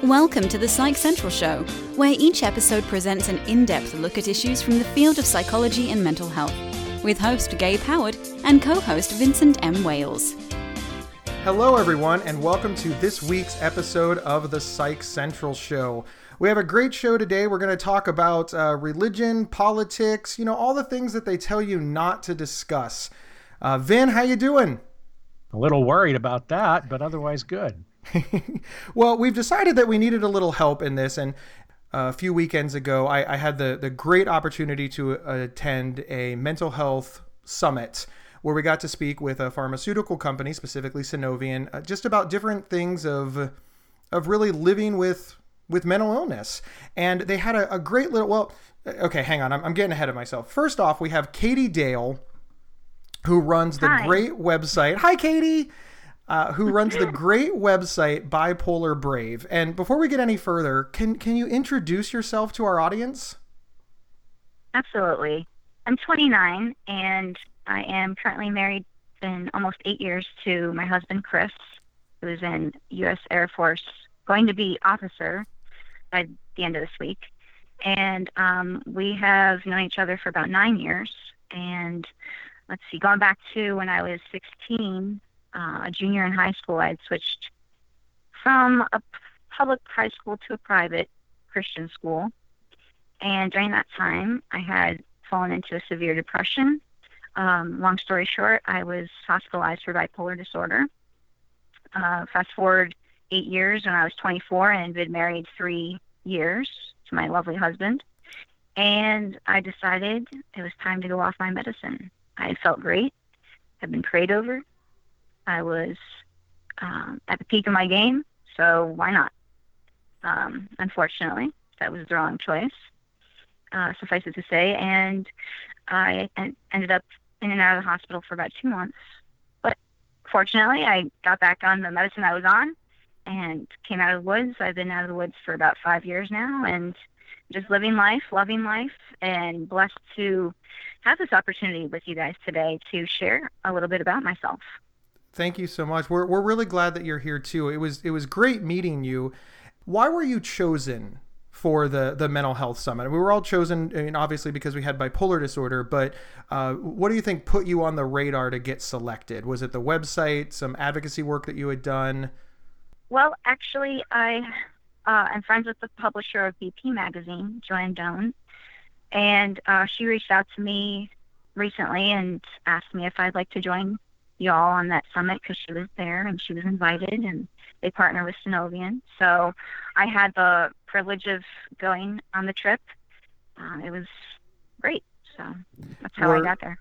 Welcome to the Psych Central Show, where each episode presents an in-depth look at issues from the field of psychology and mental health, with host Gabe Howard and co-host Vincent M. Wales. Hello, everyone, and welcome to this week's episode of the Psych Central Show. We have a great show today. We're going to talk about religion, politics, all the things that they tell you not to discuss. Vin, how you doing? A little worried about that, but otherwise good. Well, we've decided that we needed a little help in this, and a few weekends ago, I had the great opportunity to attend a mental health summit where we got to speak with a pharmaceutical company, specifically Sunovion, just about different things of really living with mental illness. And they had a great little, okay, hang on, I'm getting ahead of myself. First off, we have Katie Dale, who runs the great website. Hi, Katie. Who runs the great website Bipolar Brave. And before we get any further, can you introduce yourself to our audience? Absolutely. I'm 29 and I am currently married in almost 8 years to my husband, Chris, who is in U.S. Air Force, going to be officer by the end of this week. And we have known each other for about 9 years. And let's see, going back to when I was 16, a junior in high school, I had switched from a public high school to a private Christian school. And during that time, I had fallen into a severe depression. Long story short, I was hospitalized for bipolar disorder. Fast forward 8 years when I was 24 and had been married 3 years to my lovely husband. And I decided it was time to go off my medicine. I had felt great, had been prayed over. I was at the peak of my game, so why not? Unfortunately, that was the wrong choice, suffice it to say, and I ended up in and out of the hospital for about 2 months. But fortunately, I got back on the medicine I was on and came out of the woods. I've been out of the woods for about 5 years now, and just living life, loving life, and blessed to have this opportunity with you guys today to share a little bit about myself. Thank you so much. We're really glad that you're here too. It was great meeting you. Why were you chosen for the mental health summit? We were all chosen, obviously because we had bipolar disorder, but what do you think put you on the radar to get selected? Was it the website, some advocacy work that you had done? Well, actually, I am friends with the publisher of BP Magazine, Joanne Doan, and she reached out to me recently and asked me if I'd like to join y'all on that summit because she was there and she was invited, and they partner with Sunovion. So I had the privilege of going on the trip. It was great. So that's how I got there.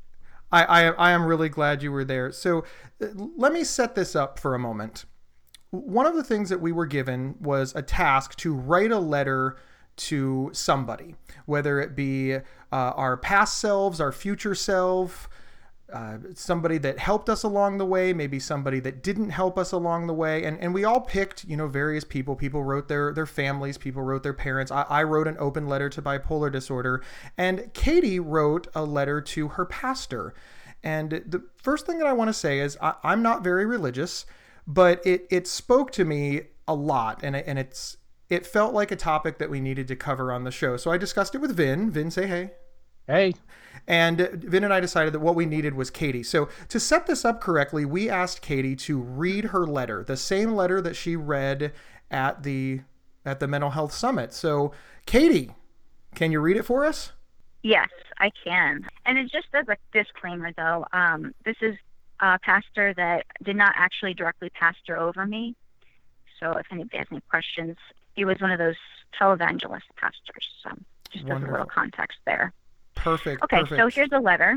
I am really glad you were there. So let me set this up for a moment. One of the things that we were given was a task to write a letter to somebody, whether it be our past selves, our future self, somebody that helped us along the way, maybe somebody that didn't help us along the way. And we all picked, various people. People wrote their families, people wrote their parents. I wrote an open letter to bipolar disorder, and Katie wrote a letter to her pastor. And the first thing that I want to say is I'm not very religious, but it spoke to me a lot, and it felt like a topic that we needed to cover on the show. So I discussed it with Vin. Vin, say hey. Hey. And Vin and I decided that what we needed was Katie. So to set this up correctly, we asked Katie to read her letter, the same letter that she read at the Mental Health Summit. So Katie, can you read it for us? Yes, I can. And it just as a disclaimer, though, this is a pastor that did not actually directly pastor over me. So if anybody has any questions, he was one of those televangelist pastors. So just as a little context there. Perfect. Okay, so here's a letter.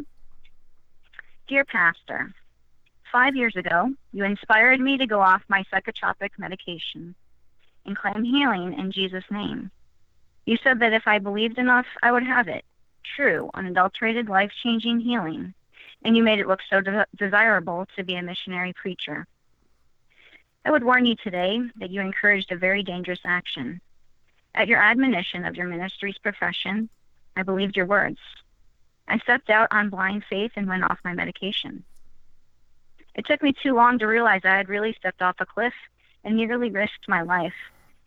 Dear Pastor, 5 years ago, you inspired me to go off my psychotropic medication and claim healing in Jesus' name. You said that if I believed enough, I would have it. True, unadulterated, life-changing healing. And you made it look so desirable to be a missionary preacher. I would warn you today that you encouraged a very dangerous action. At your admonition of your ministry's profession, I believed your words. I stepped out on blind faith and went off my medication. It took me too long to realize I had really stepped off a cliff and nearly risked my life.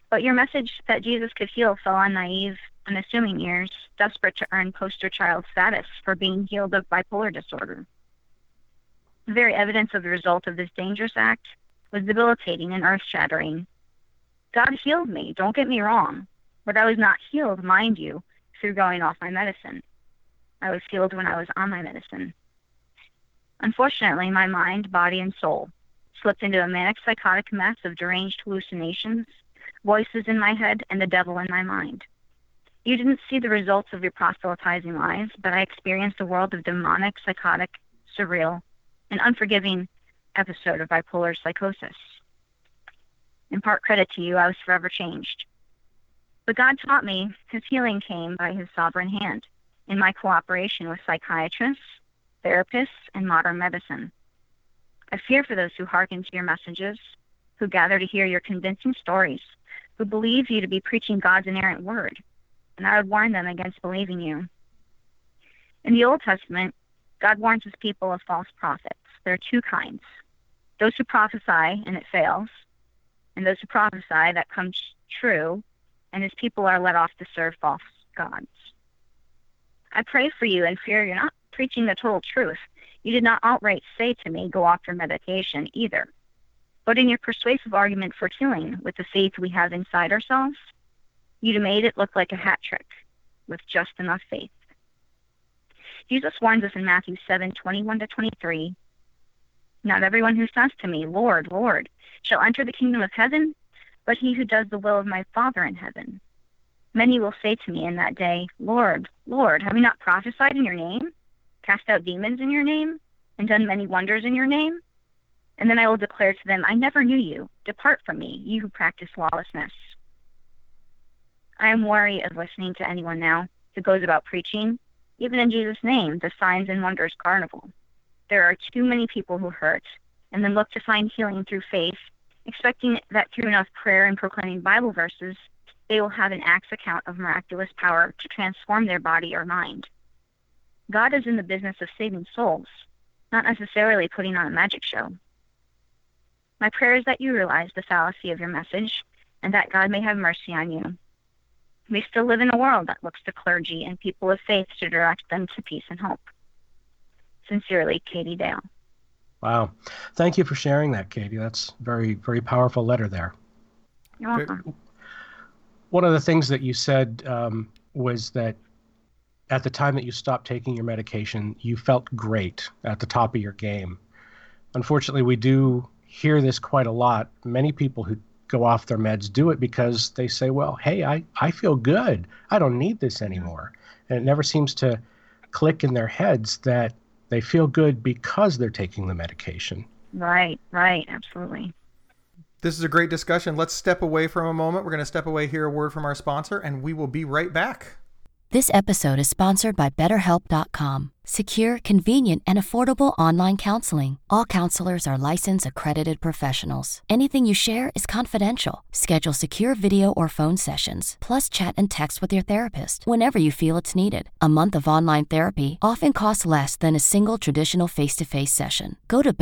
But your message that Jesus could heal fell on naive, unassuming ears, desperate to earn poster child status for being healed of bipolar disorder. The very evidence of the result of this dangerous act was debilitating and earth-shattering. God healed me, don't get me wrong, but I was not healed, mind you, through going off my medicine. I was healed when I was on my medicine. Unfortunately, my mind, body, and soul slipped into a manic psychotic mess of deranged hallucinations, voices in my head, and the devil in my mind. You didn't see the results of your proselytizing lies, but I experienced a world of demonic, psychotic, surreal, and unforgiving episode of bipolar psychosis. In part credit to you, I was forever changed. But God taught me his healing came by his sovereign hand in my cooperation with psychiatrists, therapists, and modern medicine. I fear for those who hearken to your messages, who gather to hear your convincing stories, who believe you to be preaching God's inerrant word, and I would warn them against believing you. In the Old Testament, God warns his people of false prophets. There are two kinds: those who prophesy and it fails, and those who prophesy that comes true, and his people are led off to serve false gods. I pray for you and fear you're not preaching the total truth. You did not outright say to me, go off your medication either. But in your persuasive argument for healing with the faith we have inside ourselves, you made it look like a hat trick with just enough faith. Jesus warns us in Matthew 7:21-23, not everyone who says to me, Lord, Lord, shall enter the kingdom of heaven, but he who does the will of my Father in heaven. Many will say to me in that day, Lord, Lord, have we not prophesied in your name, cast out demons in your name, and done many wonders in your name? And then I will declare to them, I never knew you. Depart from me, you who practice lawlessness. I am wary of listening to anyone now who goes about preaching, even in Jesus' name, the signs and wonders carnival. There are too many people who hurt and then look to find healing through faith, expecting that through enough prayer and proclaiming Bible verses, they will have an Acts account of miraculous power to transform their body or mind. God is in the business of saving souls, not necessarily putting on a magic show. My prayer is that you realize the fallacy of your message and that God may have mercy on you. We still live in a world that looks to clergy and people of faith to direct them to peace and hope. Sincerely, Katie Dale. Wow. Thank you for sharing that, Katie. That's very, very powerful letter there. You're welcome. One of the things that you said was that at the time that you stopped taking your medication, you felt great, at the top of your game. Unfortunately, we do hear this quite a lot. Many people who go off their meds do it because they say, well, hey, I feel good. I don't need this anymore. And it never seems to click in their heads that they feel good because they're taking the medication. Right, absolutely. This is a great discussion. Let's step away from a moment. We're going to step away, hear a word from our sponsor, and we will be right back. This episode is sponsored by BetterHelp.com. Secure, convenient, and affordable online counseling. All counselors are licensed, accredited professionals. Anything you share is confidential. Schedule secure video or phone sessions, plus chat and text with your therapist whenever you feel it's needed. A month of online therapy often costs less than a single traditional face-to-face session. Go to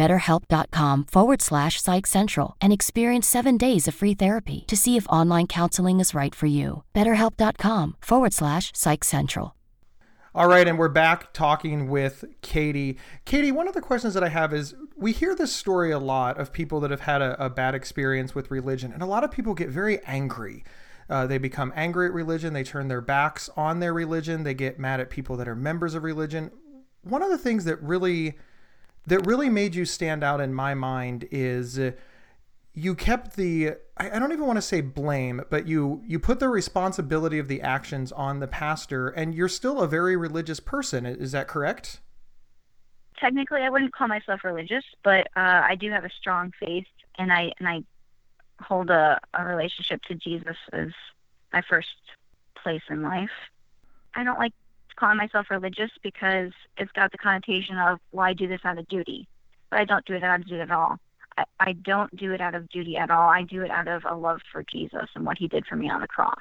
BetterHelp.com/Psych Central and experience 7 days of free therapy to see if online counseling is right for you. BetterHelp.com/Psych Central. All right, and we're back talking with Katie. Katie, one of the questions that I have is, we hear this story a lot of people that have had a bad experience with religion, and a lot of people get very angry. They become angry at religion. They turn their backs on their religion. They get mad at people that are members of religion. One of the things that really made you stand out in my mind is you kept I don't even want to say blame, but you put the responsibility of the actions on the pastor, and you're still a very religious person. Is that correct? Technically, I wouldn't call myself religious, but I do have a strong faith, and I hold a relationship to Jesus as my first place in life. I don't like calling myself religious because it's got the connotation of, well, I do this out of duty, but I don't do it out of duty at all. I don't do it out of duty at all. I do it out of a love for Jesus and what he did for me on the cross.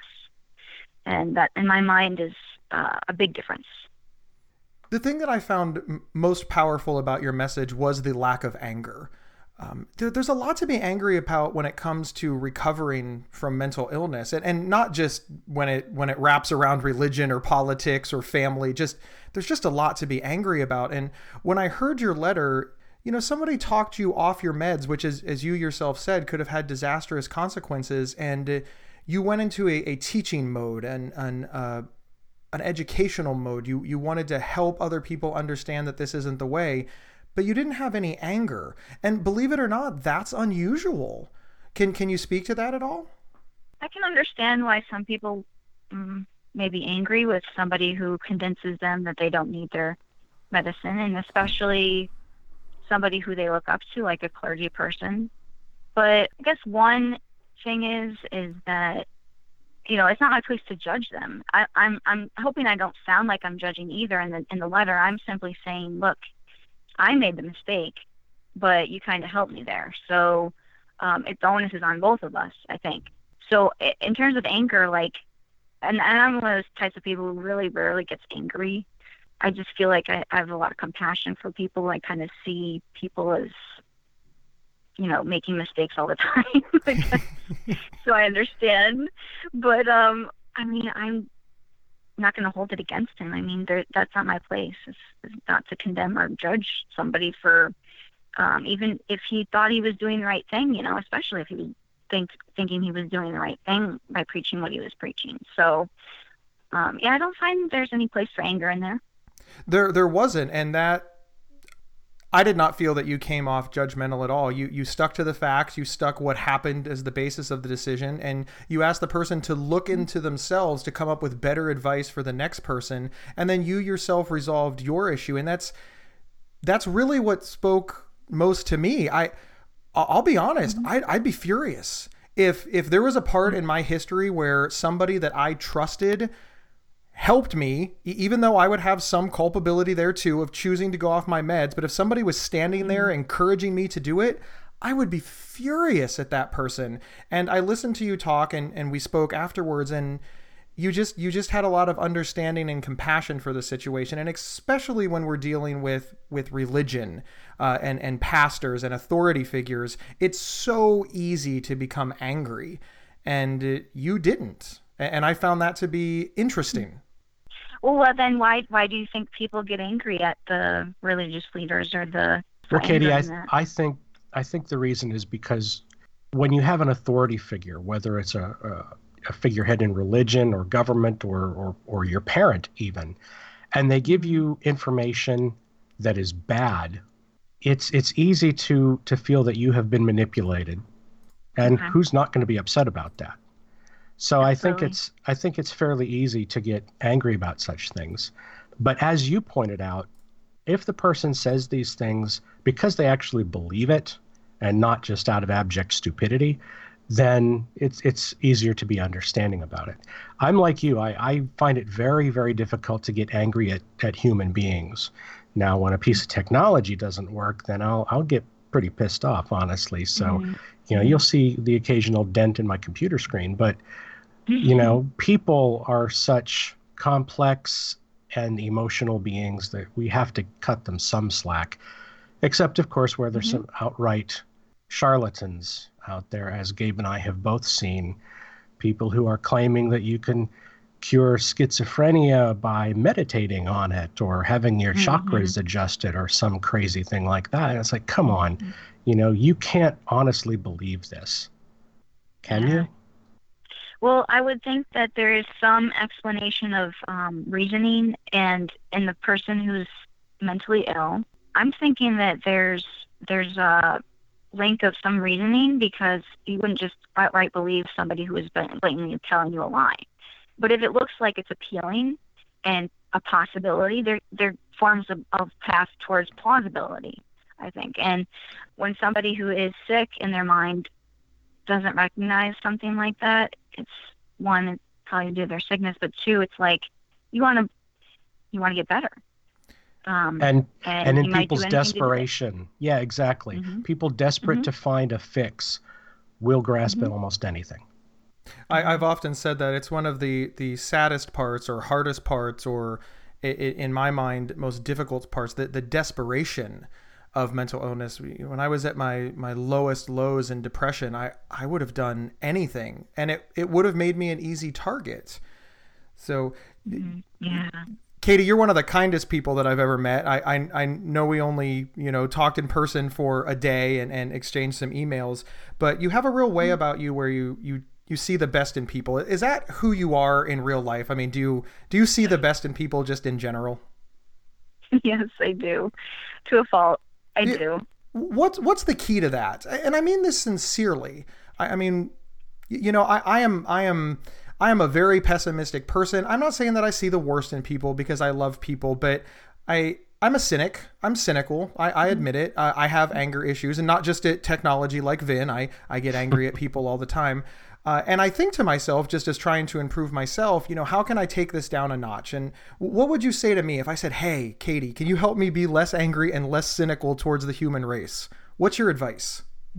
And that, in my mind, is a big difference. The thing that I found most powerful about your message was the lack of anger. there's a lot to be angry about when it comes to recovering from mental illness, and not just when it wraps around religion or politics or family. There's just a lot to be angry about. And when I heard your letter, somebody talked you off your meds, which is, as you yourself said, could have had disastrous consequences, and you went into a teaching mode and an educational mode. You wanted to help other people understand that this isn't the way. But you didn't have any anger. And believe it or not, that's unusual. Can you speak to that at all? I can understand why some people may be angry with somebody who convinces them that they don't need their medicine, and especially somebody who they look up to, like a clergy person. But I guess one thing is that, it's not my place to judge them. I'm hoping I don't sound like I'm judging either in the letter. I'm simply saying, look, I made the mistake, but you kind of helped me there. So the onus is on both of us, I think. So in terms of anger, and I'm one of those types of people who really rarely gets angry. I just feel like I have a lot of compassion for people. I kind of see people as, making mistakes all the time. So I understand. But, I'm not going to hold it against him. That's not my place. It's not to condemn or judge somebody for, even if he thought he was doing the right thing, especially if he was thinking he was doing the right thing by preaching what he was preaching. So, I don't find there's any place for anger in there. There wasn't, and that I did not feel that you came off judgmental at all. You stuck to the facts. You stuck what happened as the basis of the decision, and you asked the person to look into themselves to come up with better advice for the next person, and then you yourself resolved your issue. And that's really what spoke most to me. I'll be honest. I'd be furious if there was a part in my history where somebody that I trusted helped me, even though I would have some culpability there too of choosing to go off my meds. But if somebody was standing there encouraging me to do it, I would be furious at that person. And I listened to you talk, and we spoke afterwards, and you just had a lot of understanding and compassion for the situation. And especially when we're dealing with religion and pastors and authority figures, it's so easy to become angry, and you didn't. And I found that to be interesting. Well, then why do you think people get angry at the religious leaders or the? Well, Katie, I think the reason is because when you have an authority figure, whether it's a figurehead in religion or government or your parent even, and they give you information that is bad, it's easy to feel that you have been manipulated, and who's not going to be upset about that? So absolutely. I think it's fairly easy to get angry about such things. But as you pointed out, if the person says these things because they actually believe it and not just out of abject stupidity, then it's easier to be understanding about it. I'm like you. I find it very, very difficult to get angry at human beings. Now, when a piece of technology doesn't work, then I'll get pretty pissed off, honestly. So, you'll see the occasional dent in my computer screen, but people are such complex and emotional beings that we have to cut them some slack, except of course where there's some outright charlatans out there, as Gabe and I have both seen, people who are claiming that you can cure schizophrenia by meditating on it or having your chakras adjusted or some crazy thing like that. And it's like, come on, you can't honestly believe this. Can you? Well, I would think that there is some explanation of reasoning, and in the person who's mentally ill, I'm thinking that there's a link of some reasoning, because you wouldn't just outright believe somebody who is blatantly telling you a lie. But if it looks like it's appealing and a possibility, there forms of path towards plausibility, I think. And when somebody who is sick in their mind doesn't recognize something like that, it's one, it's probably due to their sickness, but two, it's like you want to get better. And in people's desperation, yeah, exactly. People desperate to find a fix will grasp at almost anything. I've often said that it's one of the saddest parts or hardest parts, or in my mind, most difficult parts, the desperation of mental illness. When I was at my lowest lows in depression, I would have done anything, and it would have made me an easy target. So, yeah. Katie, you're one of the kindest people that I've ever met. I know we only, talked in person for a day and exchanged some emails, but you have a real way about you where you see the best in people. Is that who you are in real life? I mean, do you see the best in people just in general? Yes, I do. To a fault, I do. What's the key to that? And I mean this sincerely. I mean, I am a very pessimistic person. I'm not saying that I see the worst in people because I love people, but I'm a cynic. I'm cynical. I admit it. I have anger issues, and not just at technology like Vin. I get angry at people all the time. And I think to myself, just as trying to improve myself, how can I take this down a notch? And what would you say to me if I said, hey, Katie, can you help me be less angry and less cynical towards the human race? What's your advice?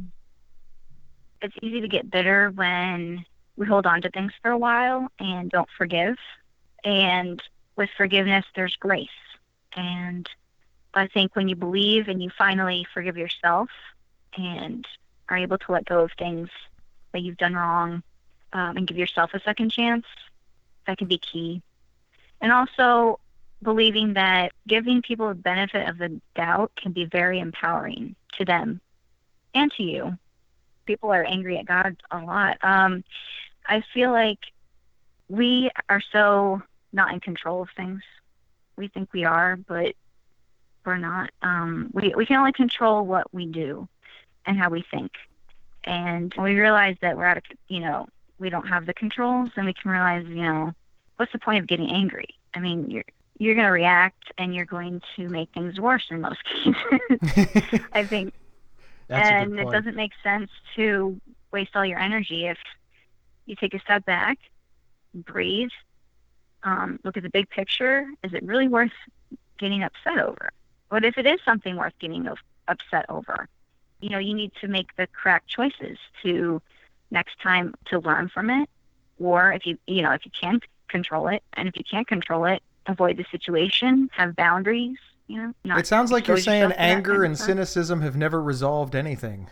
It's easy to get bitter when we hold on to things for a while and don't forgive. And with forgiveness, there's grace. And I think when you believe and you finally forgive yourself and are able to let go of things that you've done wrong, and give yourself a second chance, that can be key. And also believing that giving people the benefit of the doubt can be very empowering to them and to you. People are angry at God a lot. I feel like we are so not in control of things. We think we are, but we're not. We can only control what we do and how we think. And when we realize that we're out of, we don't have the controls, then we can realize, what's the point of getting angry? I mean, you're going to react and you're going to make things worse in most cases. I think. And it doesn't make sense to waste all your energy if you take a step back, breathe, look at the big picture. Is it really worth getting upset over? What if it is something worth getting upset over? You need to make the correct choices to next time to learn from it. Or if you can't control it, and if you can't control it, avoid the situation, have boundaries, It sounds like you're saying anger and cynicism have never resolved anything.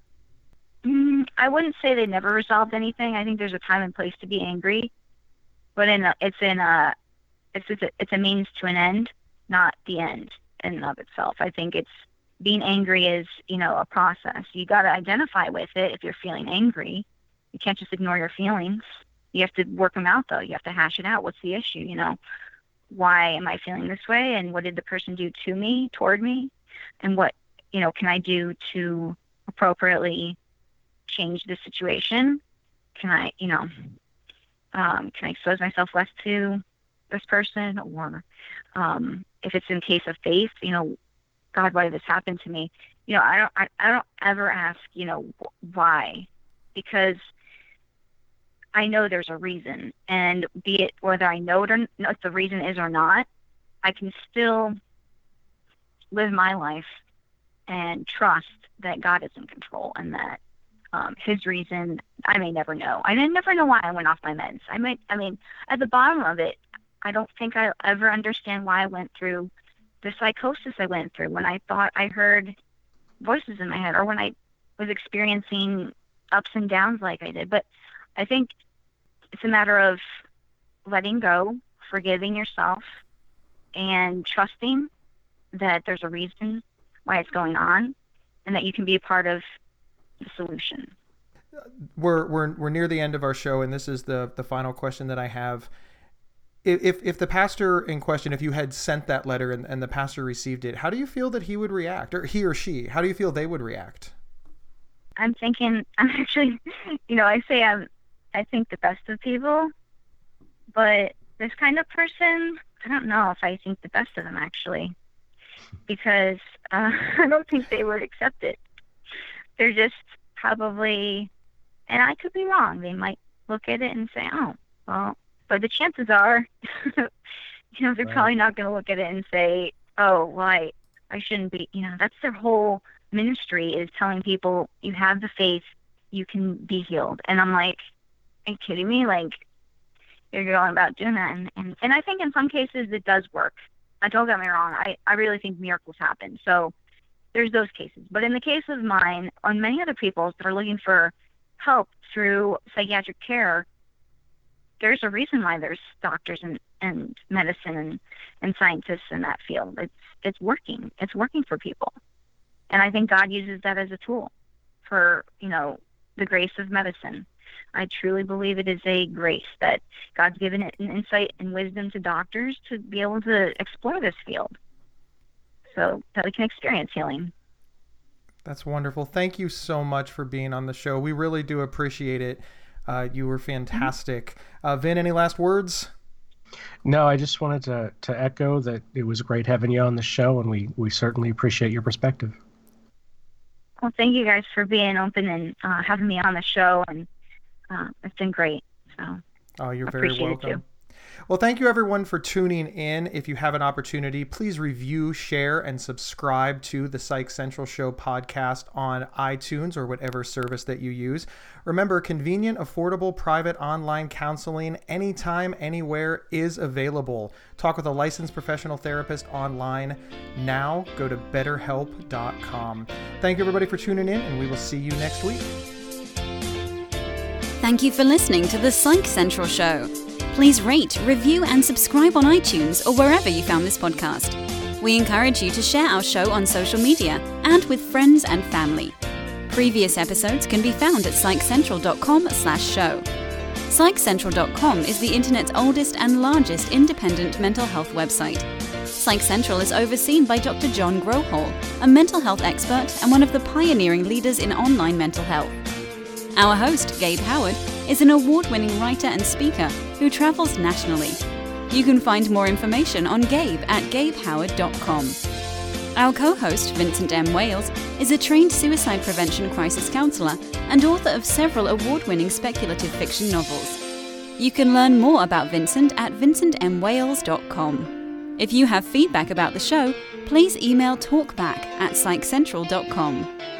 I wouldn't say they never resolved anything. I think there's a time and place to be angry, but it's a means to an end, not the end in and of itself. I think being angry is, a process. You got to identify with it if you're feeling angry. You can't just ignore your feelings. You have to work them out, though. You have to hash it out. What's the issue, Why am I feeling this way? And what did the person do to me, toward me? And what, can I do to appropriately change the situation? Can I, can I expose myself less to this person? Or if it's in case of faith, God, why did this happen to me? I don't ever ask, why, because I know there's a reason, and be it whether I know it or what the reason is or not, I can still live my life and trust that God is in control and that his reason, I may never know. I may never know why I went off my meds. At the bottom of it, I don't think I'll ever understand why I went through the psychosis I went through when I thought I heard voices in my head, or when I was experiencing ups and downs like I did. But I think it's a matter of letting go, forgiving yourself, and trusting that there's a reason why it's going on, and that you can be a part of the solution. We're near the end of our show, and this is the final question that I have. If the pastor in question, if you had sent that letter and the pastor received it, how do you feel that he would react, or he or she? How do you feel they would react? I'm actually, I think the best of people, but this kind of person, I don't know if I think the best of them, actually, because I don't think they would accept it. They're just probably, and I could be wrong, they might look at it and say, oh, well, but the chances are, they're probably not going to look at it and say, oh, well, I shouldn't be, that's their whole ministry, is telling people you have the faith, you can be healed. And I'm like, are you kidding me? Like, you're going about doing that. And I think in some cases it does work. Don't get me wrong. I really think miracles happen. So there's those cases. But in the case of mine, on many other people that are looking for help through psychiatric care, there's a reason why there's doctors and medicine and scientists in that field. It's working. It's working for people. And I think God uses that as a tool for, the grace of medicine. I truly believe it is a grace that God's given it an insight and wisdom to doctors to be able to explore this field so that we can experience healing. That's wonderful. Thank you so much for being on the show. We really do appreciate it. You were fantastic. Vin, any last words? No, I just wanted to echo that it was great having you on the show, and we certainly appreciate your perspective. Well, thank you guys for being open and having me on the show, and it's been great. So, you're very welcome. Well, thank you everyone for tuning in. If you have an opportunity, please review, share, and subscribe to the Psych Central Show podcast on iTunes or whatever service that you use. Remember, convenient, affordable, private online counseling anytime, anywhere is available. Talk with a licensed professional therapist online now. Go to betterhelp.com. Thank you everybody for tuning in, and we will see you next week. Thank you for listening to the Psych Central Show. Please rate, review, and subscribe on iTunes or wherever you found this podcast. We encourage you to share our show on social media and with friends and family. Previous episodes can be found at psychcentral.com/show. Psychcentral.com is the internet's oldest and largest independent mental health website. Psych Central is overseen by Dr. John Grohol, a mental health expert and one of the pioneering leaders in online mental health. Our host, Gabe Howard, is an award-winning writer and speaker who travels nationally. You can find more information on Gabe at gabehoward.com. Our co-host, Vincent M. Wales, is a trained suicide prevention crisis counselor and author of several award-winning speculative fiction novels. You can learn more about Vincent at vincentmwales.com. If you have feedback about the show, please email talkback@psychcentral.com.